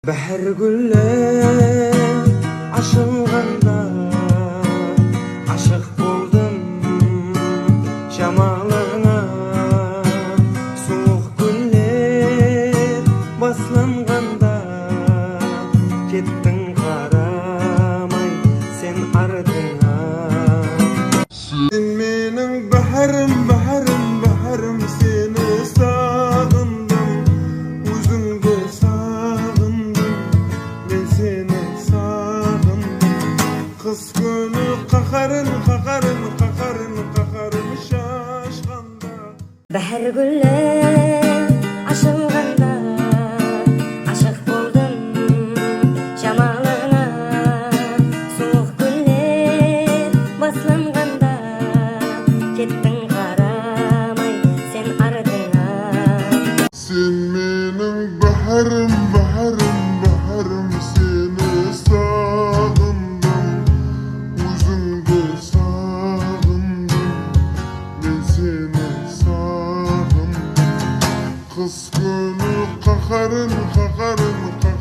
Бәһәр гүлләр ашылганда ашык булдым шамалыңа. Суық гүллер басланганда кеттің қарамай сен артыңа. Сен менің бәһәрім, бәһәрім, бәһәрім, сені сағындым, өзіңді сағындым, мен сені сағындым. Қыс күні қаһарын, қаһарын, қаһарын, қаһарын шашқанда. Бәһәр гүлләр ашылганда ашык болдым шамалыңа. Суық гүллер басланганда кеттің қарамай сен артыңа. Сен менің бәһәрім, бәһәрім, бәһәрім, сені сағындым, өзіңді сағындым, мен сені сағындым. Қыс күні қаһарын, қаһарын,